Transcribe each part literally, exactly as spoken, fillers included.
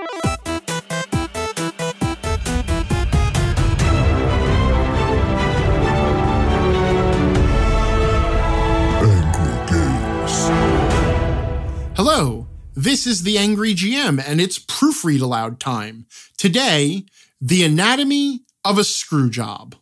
Hello, this is the Angry G M, and it's Proofread Aloud time. Today, the anatomy of a screw job.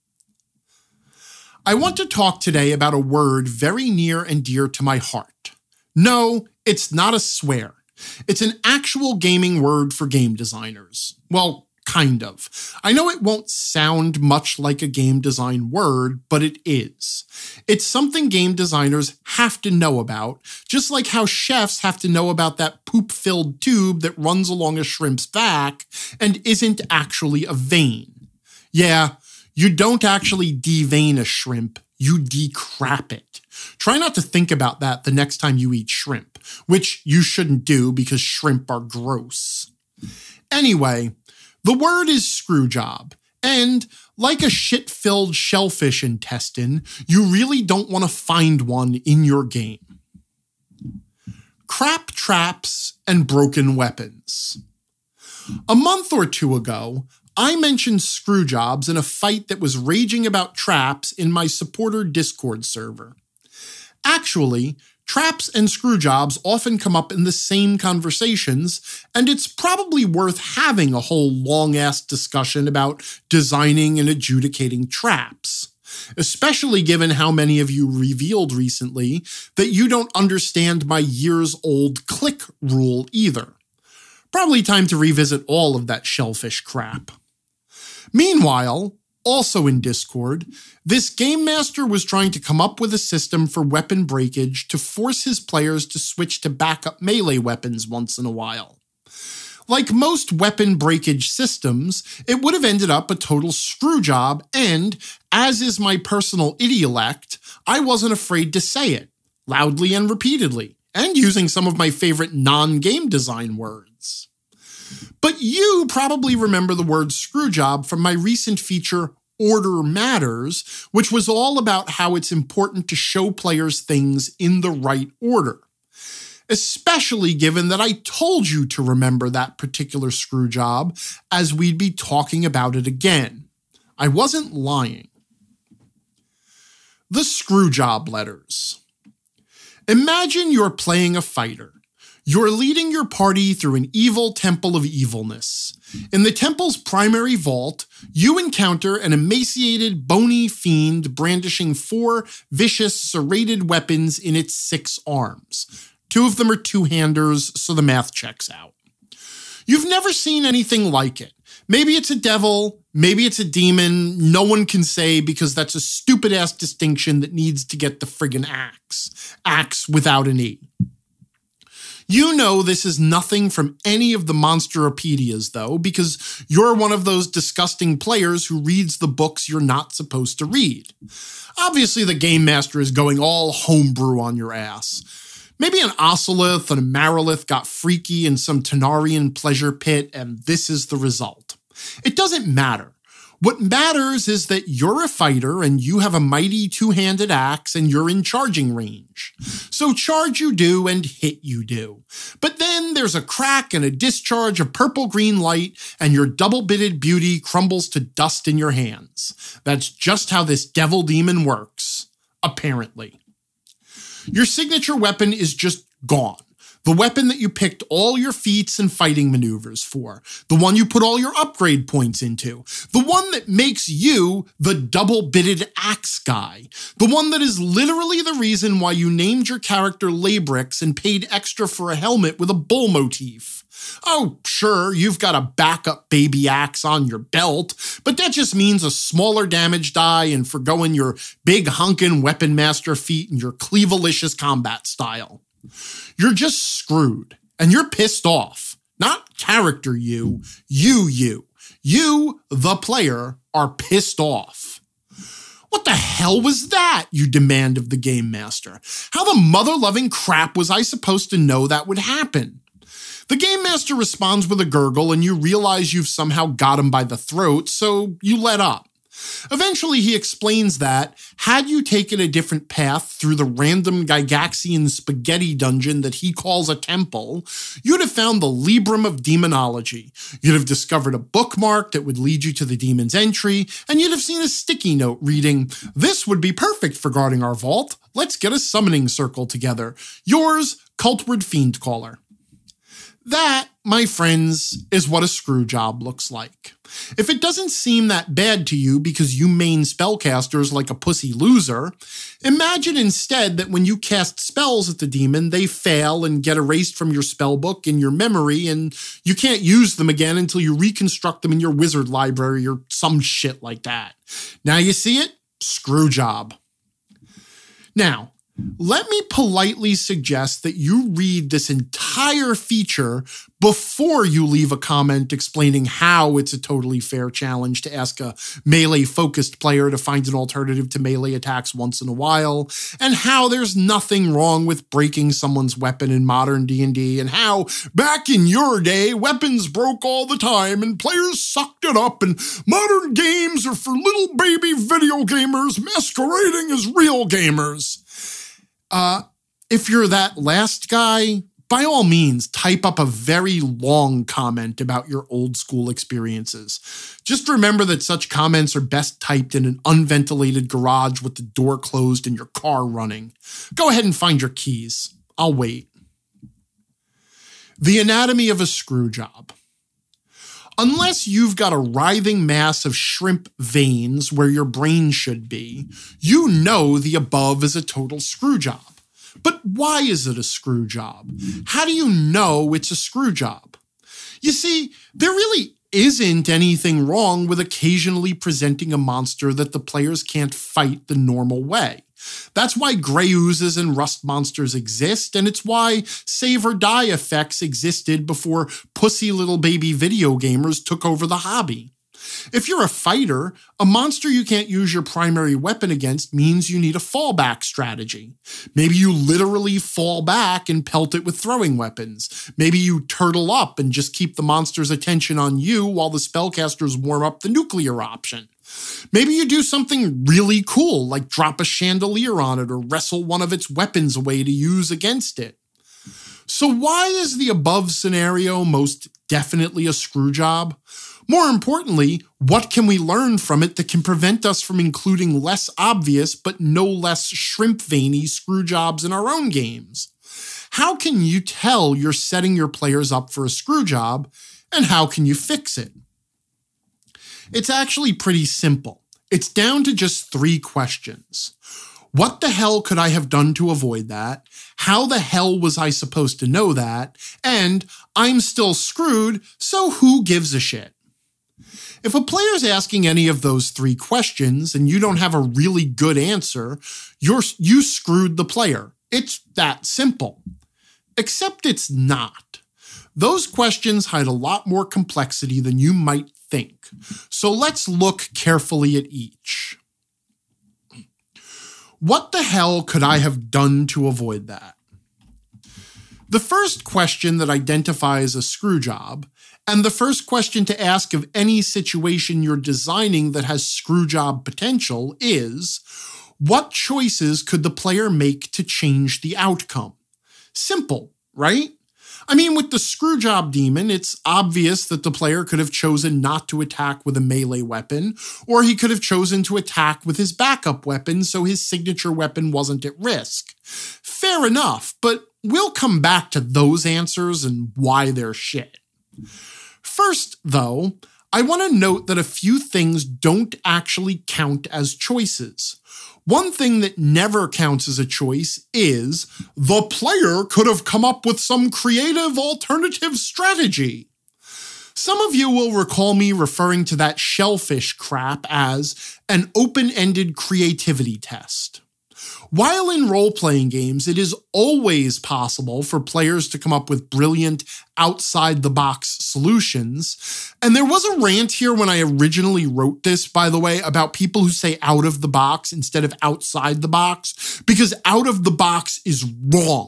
I want to talk today about a word very near and dear to my heart. No, it's not a swear. It's an actual gaming word for game designers. Well, kind of. I know it won't sound much like a game design word, but it is. It's something game designers have to know about, just like how chefs have to know about that poop-filled tube that runs along a shrimp's back and isn't actually a vein. Yeah, you don't actually devein a shrimp, you decrap it. Try not to think about that the next time you eat shrimp, which you shouldn't do because shrimp are gross. Anyway, the word is screw job, and like a shit-filled shellfish intestine, you really don't want to find one in your game. Crap traps and broken weapons. A month or two ago, I mentioned screw jobs in a fight that was raging about traps in my supporter Discord server. Actually, traps and screw jobs often come up in the same conversations, and it's probably worth having a whole long-ass discussion about designing and adjudicating traps, especially given how many of you revealed recently that you don't understand my years-old click rule either. Probably time to revisit all of that shellfish crap. Meanwhile, also in Discord, this game master was trying to come up with a system for weapon breakage to force his players to switch to backup melee weapons once in a while. Like most weapon breakage systems, it would have ended up a total screw job, and, as is my personal idiolect, I wasn't afraid to say it, loudly and repeatedly, and using some of my favorite non-game design words. But you probably remember the word screw job from my recent feature, Order Matters, which was all about how it's important to show players things in the right order. Especially given that I told you to remember that particular screw job, as we'd be talking about it again. I wasn't lying. The screw job letters. Imagine you're playing a fighter. You're leading your party through an evil temple of evilness. In the temple's primary vault, you encounter an emaciated, bony fiend brandishing four vicious, serrated weapons in its six arms. Two of them are two-handers, so the math checks out. You've never seen anything like it. Maybe it's a devil, maybe it's a demon, no one can say because that's a stupid-ass distinction that needs to get the friggin' axe. Axe without an E. You know this is nothing from any of the Monsteropedias, though, because you're one of those disgusting players who reads the books you're not supposed to read. Obviously, the Game Master is going all homebrew on your ass. Maybe an Ocelith and a Marilith got freaky in some Tanarian pleasure pit, and this is the result. It doesn't matter. What matters is that you're a fighter and you have a mighty two-handed axe and you're in charging range. So charge you do and hit you do. But then there's a crack and a discharge of purple-green light and your double-bitted beauty crumbles to dust in your hands. That's just how this devil demon works, apparently. Your signature weapon is just gone. The weapon that you picked all your feats and fighting maneuvers for. The one you put all your upgrade points into. The one that makes you the double-bitted axe guy. The one that is literally the reason why you named your character Labrix and paid extra for a helmet with a bull motif. Oh, sure, you've got a backup baby axe on your belt, but that just means a smaller damage die and forgoing your big hunkin' weapon master feat and your cleavalicious combat style. You're just screwed, and you're pissed off. Not character you, you you. You, the player, are pissed off. What the hell was that, you demand of the Game Master? How the mother-loving crap was I supposed to know that would happen? The Game Master responds with a gurgle, and you realize you've somehow got him by the throat, so you let up. Eventually, he explains that, had you taken a different path through the random Gygaxian spaghetti dungeon that he calls a temple, you'd have found the Librum of Demonology. You'd have discovered a bookmark that would lead you to the demon's entry, and you'd have seen a sticky note reading, "This would be perfect for guarding our vault. Let's get a summoning circle together. Yours, Cultward Fiendcaller." That, my friends, is what a screw job looks like. If it doesn't seem that bad to you because you main spellcasters like a pussy loser, imagine instead that when you cast spells at the demon, they fail and get erased from your spellbook and your memory, and you can't use them again until you reconstruct them in your wizard library or some shit like that. Now you see it? Screw job. Now, let me politely suggest that you read this entire feature before you leave a comment explaining how it's a totally fair challenge to ask a melee-focused player to find an alternative to melee attacks once in a while, and how there's nothing wrong with breaking someone's weapon in modern D and D, and how, back in your day, weapons broke all the time and players sucked it up, and modern games are for little baby video gamers masquerading as real gamers. Uh, if you're that last guy, by all means, type up a very long comment about your old school experiences. Just remember that such comments are best typed in an unventilated garage with the door closed and your car running. Go ahead and find your keys. I'll wait. The anatomy of a screw job. Unless you've got a writhing mass of shrimp veins where your brain should be, you know the above is a total screw job. But why is it a screw job? How do you know it's a screw job? You see, there really isn't anything wrong with occasionally presenting a monster that the players can't fight the normal way. That's why gray oozes and rust monsters exist, and it's why save or die effects existed before pussy little baby video gamers took over the hobby. If you're a fighter, a monster you can't use your primary weapon against means you need a fallback strategy. Maybe you literally fall back and pelt it with throwing weapons. Maybe you turtle up and just keep the monster's attention on you while the spellcasters warm up the nuclear option. Maybe you do something really cool, like drop a chandelier on it or wrestle one of its weapons away to use against it. So why is the above scenario most definitely a screw job? More importantly, what can we learn from it that can prevent us from including less obvious but no less shrimp-veiny screw jobs in our own games? How can you tell you're setting your players up for a screw job, and how can you fix it? It's actually pretty simple. It's down to just three questions. What the hell could I have done to avoid that? How the hell was I supposed to know that? And I'm still screwed, so who gives a shit? If a player's asking any of those three questions and you don't have a really good answer, you're, you screwed the player. It's that simple. Except it's not. Those questions hide a lot more complexity than you might think. So let's look carefully at each. What the hell could I have done to avoid that? The first question that identifies a screw job, and the first question to ask of any situation you're designing that has screw job potential is, what choices could the player make to change the outcome? Simple, right? I mean, with the Screwjob Demon, it's obvious that the player could have chosen not to attack with a melee weapon, or he could have chosen to attack with his backup weapon so his signature weapon wasn't at risk. Fair enough, but we'll come back to those answers and why they're shit. First, though, I want to note that a few things don't actually count as choices. One thing that never counts as a choice is the player could have come up with some creative alternative strategy. Some of you will recall me referring to that shellfish crap as an open-ended creativity test. While in role-playing games, it is always possible for players to come up with brilliant, outside-the-box solutions. And there was a rant here when I originally wrote this, by the way, about people who say out of the box instead of outside the box, because out of the box is wrong.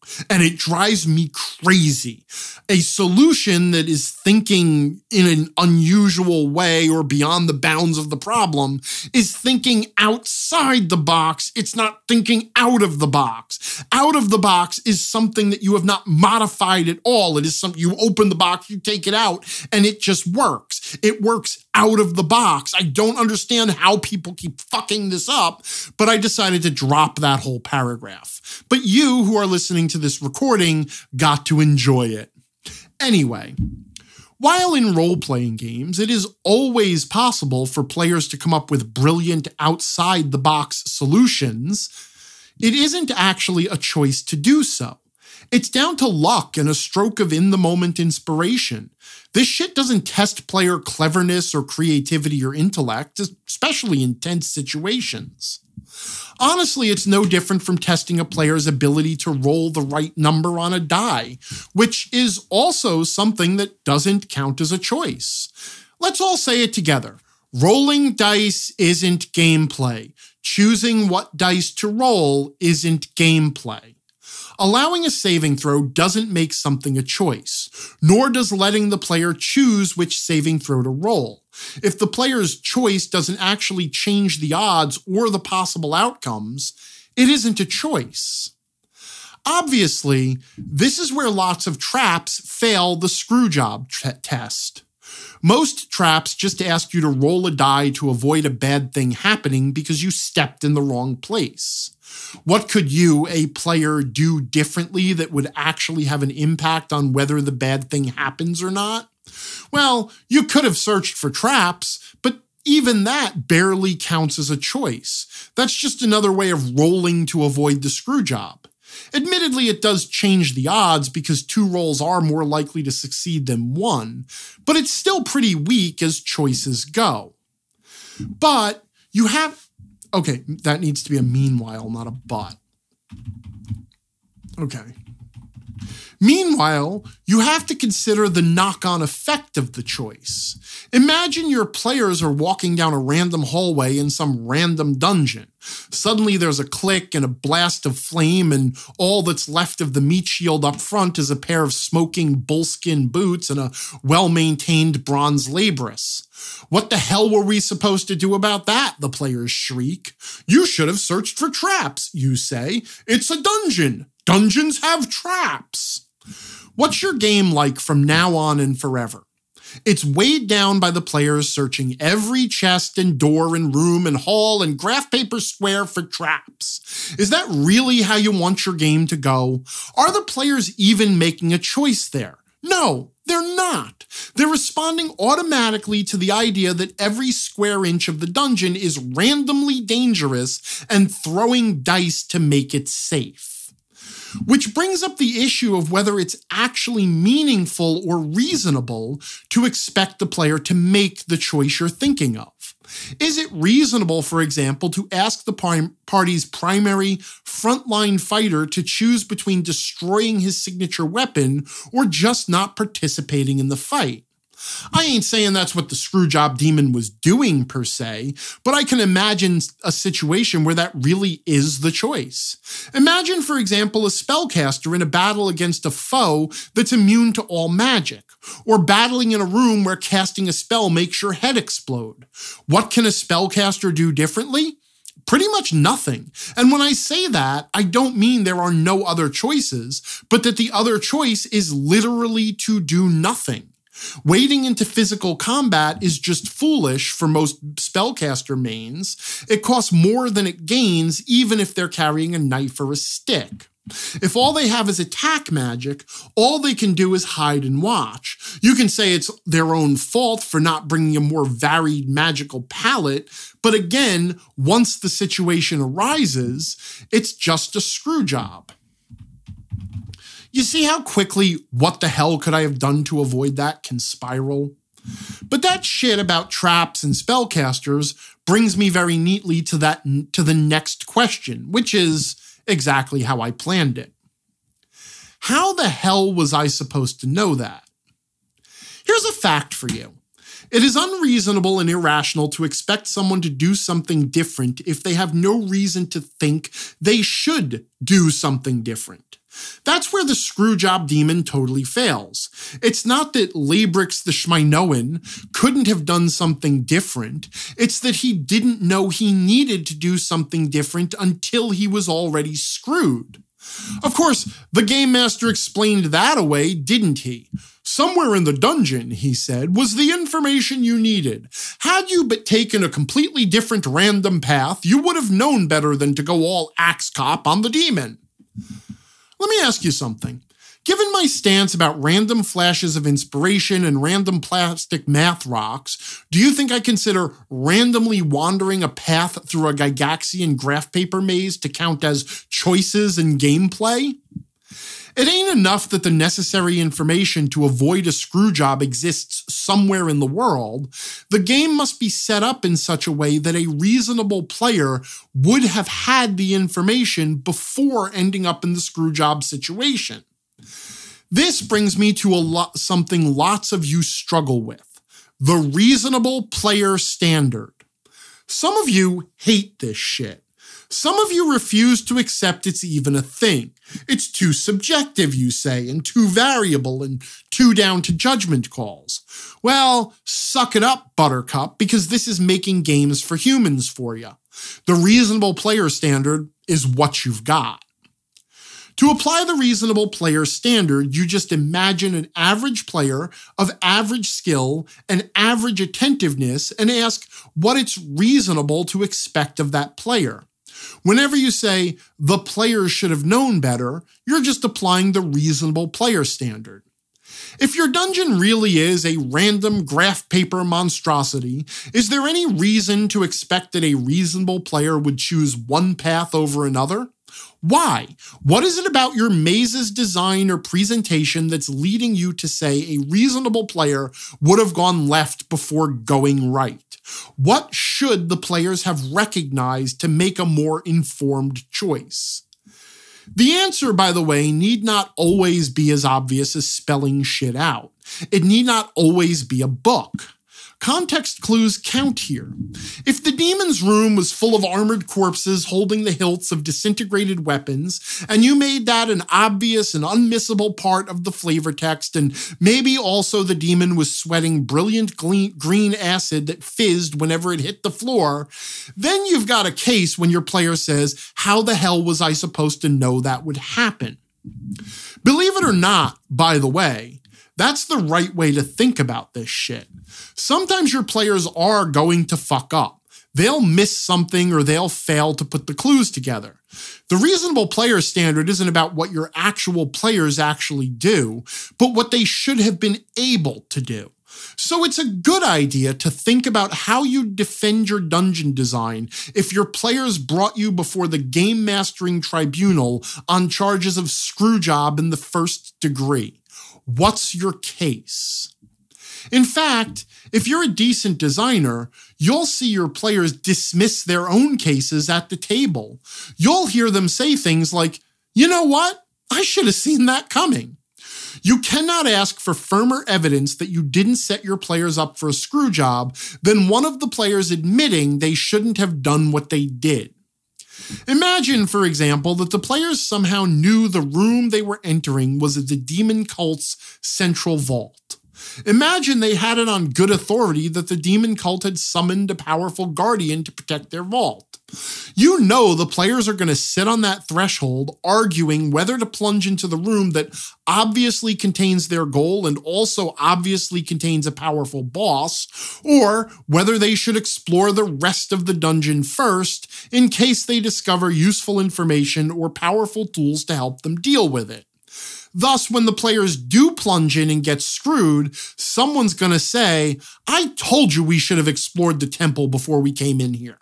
And it drives me crazy. A solution that is thinking in an unusual way or beyond the bounds of the problem is thinking outside the box. It's not thinking out of the box. Out of the box is something that you have not modified at all. It is something you open the box, you take it out, and it just works. It works out of the box. I don't understand how people keep fucking this up, but I decided to drop that whole paragraph. But you who are listening to this recording got to enjoy it. Anyway, while in role-playing games, it is always possible for players to come up with brilliant outside-the-box solutions, it isn't actually a choice to do so. It's down to luck and a stroke of in-the-moment inspiration. This shit doesn't test player cleverness or creativity or intellect, especially in tense situations. Honestly, it's no different from testing a player's ability to roll the right number on a die, which is also something that doesn't count as a choice. Let's all say it together. Rolling dice isn't gameplay. Choosing what dice to roll isn't gameplay. Allowing a saving throw doesn't make something a choice, nor does letting the player choose which saving throw to roll. If the player's choice doesn't actually change the odds or the possible outcomes, it isn't a choice. Obviously, this is where lots of traps fail the screwjob t- test. Most traps just ask you to roll a die to avoid a bad thing happening because you stepped in the wrong place. What could you, a player, do differently that would actually have an impact on whether the bad thing happens or not? Well, you could have searched for traps, but even that barely counts as a choice. That's just another way of rolling to avoid the screwjob. Admittedly, it does change the odds because two rolls are more likely to succeed than one, but it's still pretty weak as choices go. But you have... Okay, that needs to be a meanwhile, not a but. Okay. Meanwhile, you have to consider the knock-on effect of the choice. Imagine your players are walking down a random hallway in some random dungeon. Suddenly there's a click and a blast of flame, and all that's left of the meat shield up front is a pair of smoking bullskin boots and a well-maintained bronze labrys. What the hell were we supposed to do about that? The players shriek. You should have searched for traps, you say. It's a dungeon. Dungeons have traps. What's your game like from now on and forever? It's weighed down by the players searching every chest and door and room and hall and graph paper square for traps. Is that really how you want your game to go? Are the players even making a choice there? No, they're not. They're responding automatically to the idea that every square inch of the dungeon is randomly dangerous and throwing dice to make it safe. Which brings up the issue of whether it's actually meaningful or reasonable to expect the player to make the choice you're thinking of. Is it reasonable, for example, to ask the prim- party's primary frontline fighter to choose between destroying his signature weapon or just not participating in the fight? I ain't saying that's what the Screwjob Demon was doing per se, but I can imagine a situation where that really is the choice. Imagine, for example, a spellcaster in a battle against a foe that's immune to all magic, or battling in a room where casting a spell makes your head explode. What can a spellcaster do differently? Pretty much nothing. And when I say that, I don't mean there are no other choices, but that the other choice is literally to do nothing. Wading into physical combat is just foolish for most spellcaster mains. It costs more than it gains, even if they're carrying a knife or a stick. If all they have is attack magic, all they can do is hide and watch. You can say it's their own fault for not bringing a more varied magical palette, but again, once the situation arises, it's just a screw job. You see how quickly what the hell could I have done to avoid that can spiral? But that shit about traps and spellcasters brings me very neatly to that to the next question, which is exactly how I planned it. How the hell was I supposed to know that? Here's a fact for you. It is unreasonable and irrational to expect someone to do something different if they have no reason to think they should do something different. That's where the Screwjob demon totally fails. It's not that Labrix the Schminoan couldn't have done something different. It's that he didn't know he needed to do something different until he was already screwed. Of course, the Game Master explained that away, didn't he? Somewhere in the dungeon, he said, was the information you needed. Had you but taken a completely different random path, you would have known better than to go all axe cop on the demon. Let me ask you something. Given my stance about random flashes of inspiration and random plastic math rocks, do you think I consider randomly wandering a path through a Gygaxian graph paper maze to count as choices in gameplay? It ain't enough that the necessary information to avoid a screw job exists somewhere in the world. The game must be set up in such a way that a reasonable player would have had the information before ending up in the screw job situation. This brings me to a lot, something lots of you struggle with: the reasonable player standard. Some of you hate this shit. Some of you refuse to accept it's even a thing. It's too subjective, you say, and too variable and too down to judgment calls. Well, suck it up, Buttercup, because this is making games for humans for you. The reasonable player standard is what you've got. To apply the reasonable player standard, you just imagine an average player of average skill and average attentiveness and ask what it's reasonable to expect of that player. Whenever you say, the player should have known better, you're just applying the reasonable player standard. If your dungeon really is a random graph paper monstrosity, is there any reason to expect that a reasonable player would choose one path over another? Why? What is it about your maze's design or presentation that's leading you to say a reasonable player would have gone left before going right? What should the players have recognized to make a more informed choice? The answer, by the way, need not always be as obvious as spelling shit out. It need not always be a book. Context clues count here. If the demon's room was full of armored corpses holding the hilts of disintegrated weapons, and you made that an obvious and unmissable part of the flavor text, and maybe also the demon was sweating brilliant green acid that fizzed whenever it hit the floor, then you've got a case when your player says, how the hell was I supposed to know that would happen? Believe it or not, by the way, that's the right way to think about this shit. Sometimes your players are going to fuck up. They'll miss something or they'll fail to put the clues together. The reasonable player standard isn't about what your actual players actually do, but what they should have been able to do. So it's a good idea to think about how you defend your dungeon design if your players brought you before the game mastering tribunal on charges of screwjob in the first degree. What's your case? In fact, if you're a decent designer, you'll see your players dismiss their own cases at the table. You'll hear them say things like, you know what? I should have seen that coming. You cannot ask for firmer evidence that you didn't set your players up for a screw job than one of the players admitting they shouldn't have done what they did. Imagine, for example, that the players somehow knew the room they were entering was the demon cult's central vault. Imagine they had it on good authority that the demon cult had summoned a powerful guardian to protect their vault. You know the players are going to sit on that threshold arguing whether to plunge into the room that obviously contains their goal and also obviously contains a powerful boss, or whether they should explore the rest of the dungeon first in case they discover useful information or powerful tools to help them deal with it. Thus, when the players do plunge in and get screwed, someone's going to say, I told you we should have explored the temple before we came in here.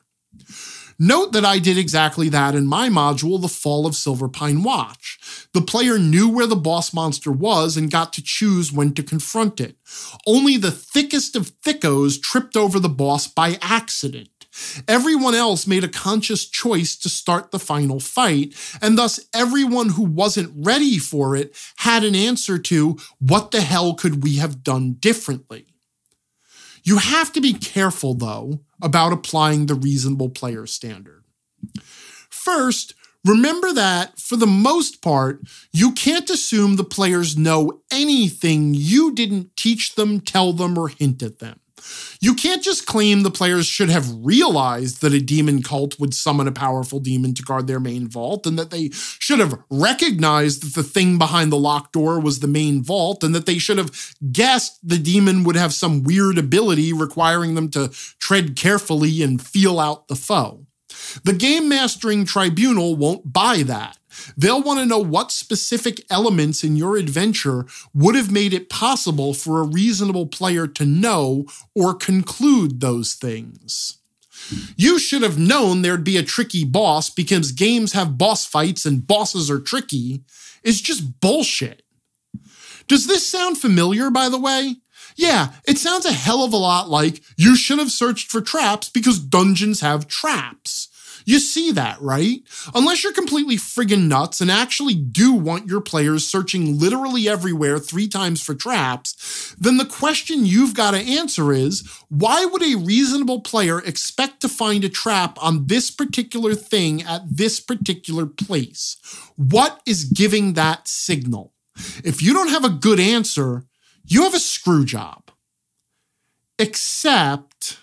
Note that I did exactly that in my module, The Fall of Silverpine Watch. The player knew where the boss monster was and got to choose when to confront it. Only the thickest of thickos tripped over the boss by accident. Everyone else made a conscious choice to start the final fight, and thus everyone who wasn't ready for it had an answer to, what the hell could we have done differently? You have to be careful, though, about applying the reasonable player standard. First, Remember that, for the most part, you can't assume the players know anything you didn't teach them, tell them, or hint at them. You can't just claim the players should have realized that a demon cult would summon a powerful demon to guard their main vault, and that they should have recognized that the thing behind the locked door was the main vault, and that they should have guessed the demon would have some weird ability requiring them to tread carefully and feel out the foe. The Game Mastering Tribunal won't buy that. They'll want to know what specific elements in your adventure would have made it possible for a reasonable player to know or conclude those things. You should have known there'd be a tricky boss because games have boss fights and bosses are tricky is just bullshit. Does this sound familiar, by the way? Yeah, it sounds a hell of a lot like you should have searched for traps because dungeons have traps. You see that, right? Unless you're completely friggin' nuts and actually do want your players searching literally everywhere three times for traps, then the question you've got to answer is, why would a reasonable player expect to find a trap on this particular thing at this particular place? What is giving that signal? If you don't have a good answer, you have a screw job. Except,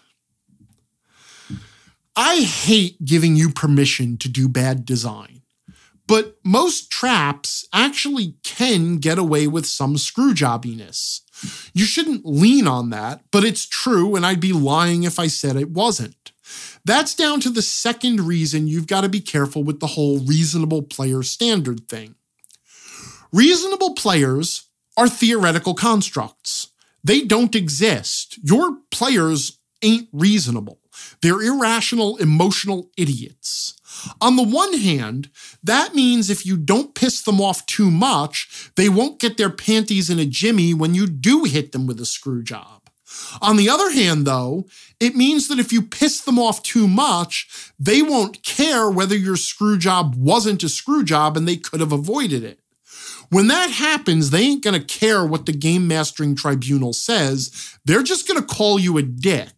I hate giving you permission to do bad design, but most traps actually can get away with some screw jobbiness. You shouldn't lean on that, but it's true, and I'd be lying if I said it wasn't. That's down to the second reason you've got to be careful with the whole reasonable player standard thing. Reasonable players are theoretical constructs. They don't exist. Your players ain't reasonable. They're irrational, emotional idiots. On the one hand, that means if you don't piss them off too much, they won't get their panties in a jimmy when you do hit them with a screw job. On the other hand, though, it means that if you piss them off too much, they won't care whether your screw job wasn't a screw job and they could have avoided it. When that happens, they ain't going to care what the Game Mastering Tribunal says. They're just going to call you a dick.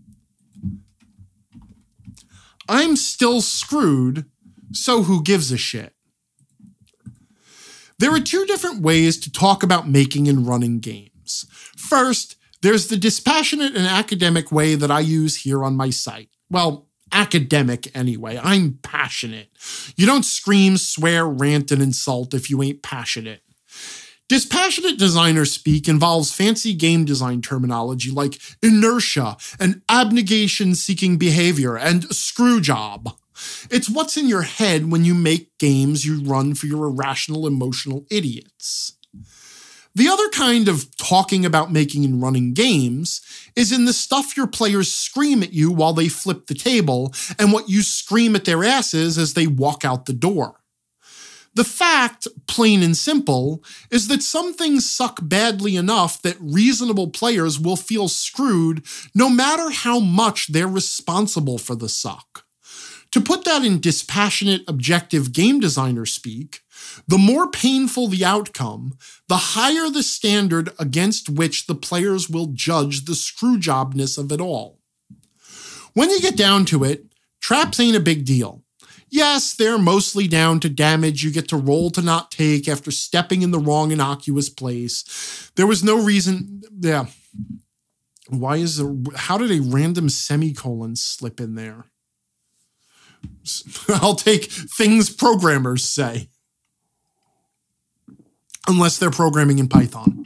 I'm still screwed, so who gives a shit? There are two different ways to talk about making and running games. First, there's the dispassionate and academic way that I use here on my site. Well, academic anyway. I'm passionate. You don't scream, swear, rant, and insult if you ain't passionate. Dispassionate designer speak involves fancy game design terminology like inertia and abnegation-seeking behavior and screw job. It's what's in your head when you make games you run for your irrational, emotional idiots. The other kind of talking about making and running games is in the stuff your players scream at you while they flip the table and what you scream at their asses as they walk out the door. The fact, plain and simple, is that some things suck badly enough that reasonable players will feel screwed no matter how much they're responsible for the suck. To put that in dispassionate, objective game designer speak, the more painful the outcome, the higher the standard against which the players will judge the screwjobness of it all. When you get down to it, traps ain't a big deal. Yes, they're mostly down to damage you get to roll to not take after stepping in the wrong innocuous place. There was no reason, yeah. Why is there, how did a random semicolon slip in there? I'll take things programmers say. Unless they're programming in Python.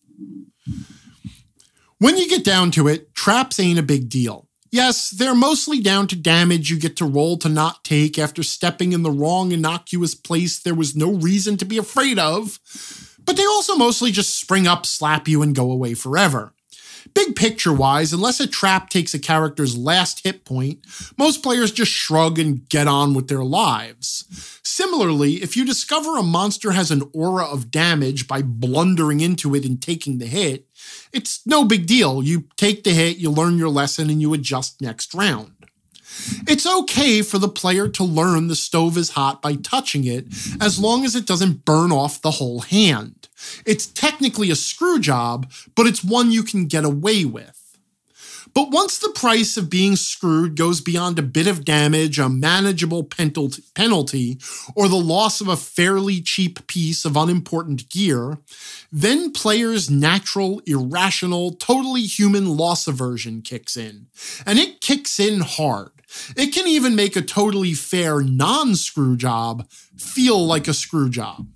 When you get down to it, traps ain't a big deal. Yes, they're mostly down to damage you get to roll to not take after stepping in the wrong innocuous place there was no reason to be afraid of, but they also mostly just spring up, slap you, and go away forever. Big picture-wise, unless a trap takes a character's last hit point, most players just shrug and get on with their lives. Similarly, if you discover a monster has an aura of damage by blundering into it and taking the hit, it's no big deal. You take the hit, you learn your lesson, and you adjust next round. It's okay for the player to learn the stove is hot by touching it, as long as it doesn't burn off the whole hand. It's technically a screw job, but it's one you can get away with. But once the price of being screwed goes beyond a bit of damage, a manageable penalty, or the loss of a fairly cheap piece of unimportant gear, then players' natural, irrational, totally human loss aversion kicks in. And it kicks in hard. It can even make a totally fair non-screw job feel like a screw job.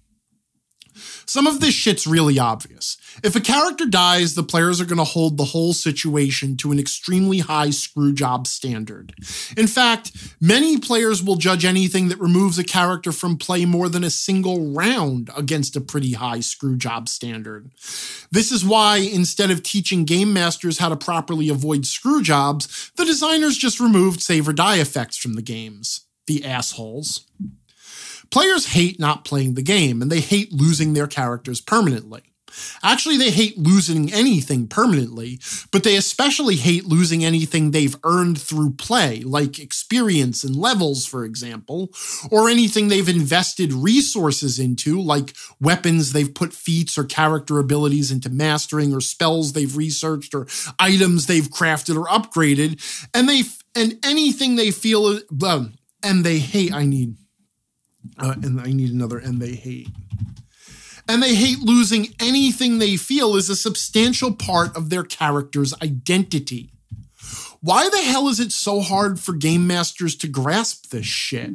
Some of this shit's really obvious. If a character dies, the players are going to hold the whole situation to an extremely high screw job standard. In fact, many players will judge anything that removes a character from play more than a single round against a pretty high screw job standard. This is why, instead of teaching game masters how to properly avoid screw jobs, the designers just removed save or die effects from the games. The assholes. Players hate not playing the game, and they hate losing their characters permanently. Actually, they hate losing anything permanently, but they especially hate losing anything they've earned through play, like experience and levels, for example, or anything they've invested resources into, like weapons they've put feats or character abilities into mastering, or spells they've researched, or items they've crafted or upgraded, and they and anything they feel, um, and they hate, I need... Uh, and I need another and they hate. And they hate losing anything they feel is a substantial part of their character's identity. Why the hell is it so hard for game masters to grasp this shit?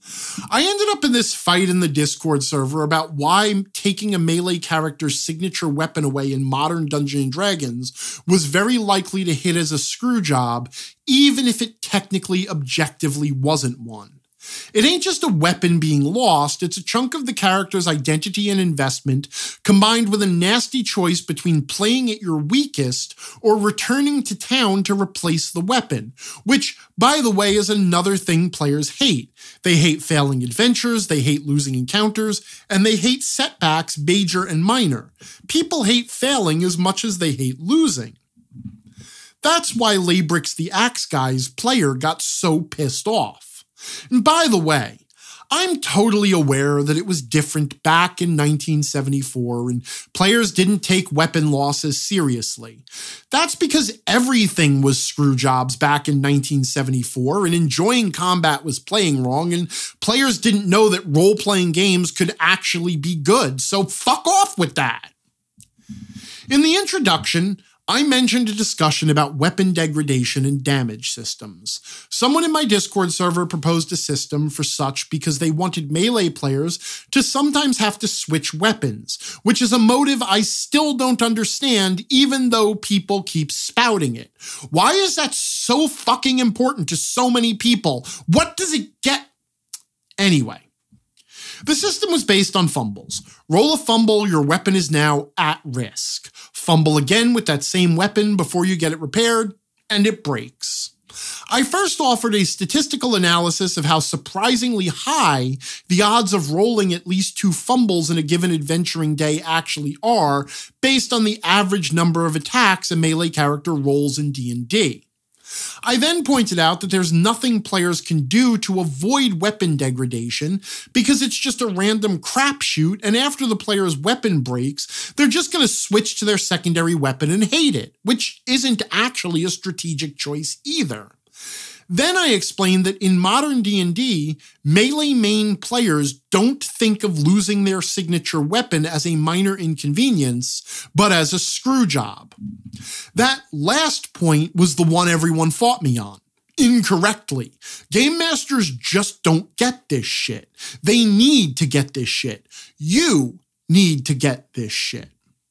I ended up in this fight in the Discord server about why taking a melee character's signature weapon away in modern Dungeons and Dragons was very likely to hit as a screw job, even if it technically objectively wasn't one. It ain't just a weapon being lost, it's a chunk of the character's identity and investment combined with a nasty choice between playing at your weakest or returning to town to replace the weapon, which, by the way, is another thing players hate. They hate failing adventures, they hate losing encounters, and they hate setbacks, major and minor. People hate failing as much as they hate losing. That's why Labrix the Axe Guy's player got so pissed off. And by the way, I'm totally aware that it was different back in nineteen seventy-four and players didn't take weapon losses seriously. That's because everything was screw jobs back in nineteen seventy-four and enjoying combat was playing wrong and players didn't know that role-playing games could actually be good, so fuck off with that. In the introduction, I mentioned a discussion about weapon degradation and damage systems. Someone in my Discord server proposed a system for such because they wanted melee players to sometimes have to switch weapons, which is a motive I still don't understand even though people keep spouting it. Why is that so fucking important to so many people? What does it get? Anyway. The system was based on fumbles. Roll a fumble, your weapon is now at risk. Fumble again with that same weapon before you get it repaired, and it breaks. I first offered a statistical analysis of how surprisingly high the odds of rolling at least two fumbles in a given adventuring day actually are, based on the average number of attacks a melee character rolls in D and D. I then pointed out that there's nothing players can do to avoid weapon degradation because it's just a random crapshoot, and after the player's weapon breaks, they're just going to switch to their secondary weapon and hate it, which isn't actually a strategic choice either. Then I explained that in modern D and D, melee main players don't think of losing their signature weapon as a minor inconvenience, but as a screw job. That last point was the one everyone fought me on. Incorrectly. Game masters just don't get this shit. They need to get this shit. You need to get this shit.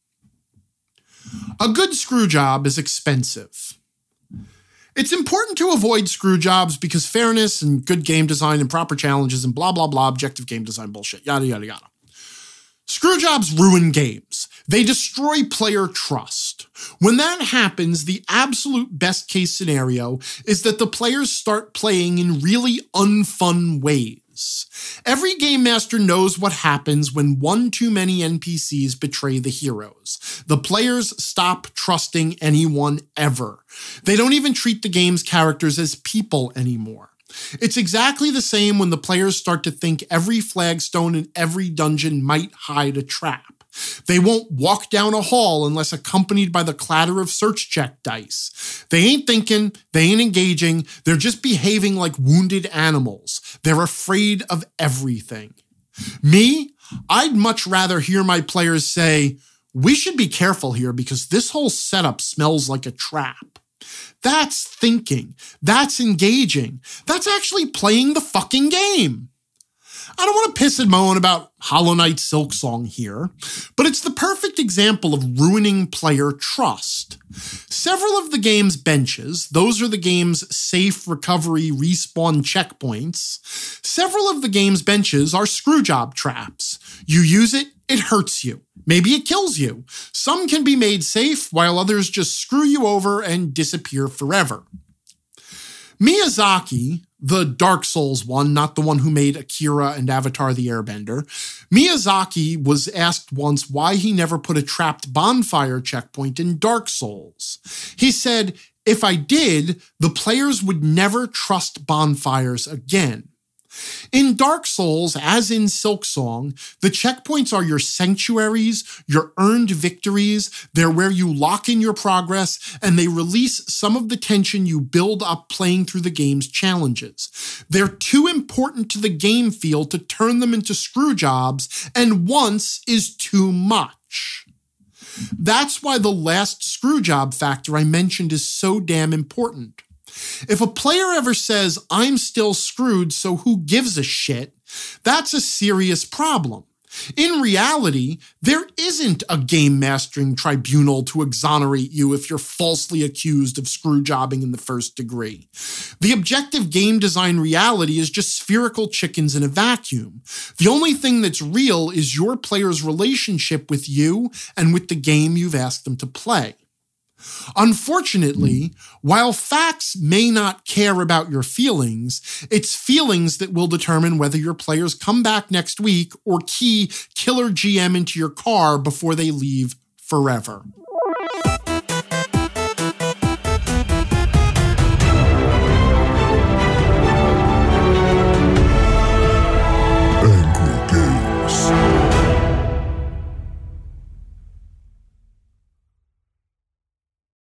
A good screw job is expensive. It's important to avoid screw jobs because fairness and good game design and proper challenges and blah, blah, blah, objective game design bullshit, yada, yada, yada. Screw jobs ruin games. They destroy player trust. When that happens, the absolute best case scenario is that the players start playing in really unfun ways. Every game master knows what happens when one too many N P Cs betray the heroes. The players stop trusting anyone ever. They don't even treat the game's characters as people anymore. It's exactly the same when the players start to think every flagstone in every dungeon might hide a trap. They won't walk down a hall unless accompanied by the clatter of search check dice. They ain't thinking, they ain't engaging, they're just behaving like wounded animals. They're afraid of everything. Me, I'd much rather hear my players say, we should be careful here because this whole setup smells like a trap. That's thinking. That's engaging. That's actually playing the fucking game. I don't want to piss and moan about Hollow Knight Silksong here, but it's the perfect example of ruining player trust. Several of the game's benches, those are the game's safe recovery respawn checkpoints, several of the game's benches are screwjob traps. You use it, it hurts you. Maybe it kills you. Some can be made safe, while others just screw you over and disappear forever. Miyazaki, the Dark Souls one, not the one who made Akira and Avatar the Airbender, Miyazaki was asked once why he never put a trapped bonfire checkpoint in Dark Souls. He said, if I did, the players would never trust bonfires again. In Dark Souls, as in Silksong, the checkpoints are your sanctuaries, your earned victories, they're where you lock in your progress, and they release some of the tension you build up playing through the game's challenges. They're too important to the game feel to turn them into screw jobs, and once is too much. That's why the last screw job factor I mentioned is so damn important. If a player ever says, I'm still screwed, so who gives a shit, that's a serious problem. In reality, there isn't a game mastering tribunal to exonerate you if you're falsely accused of screwjobbing in the first degree. The objective game design reality is just spherical chickens in a vacuum. The only thing that's real is your player's relationship with you and with the game you've asked them to play. Unfortunately, while facts may not care about your feelings, it's feelings that will determine whether your players come back next week or key Killer G M into your car before they leave forever.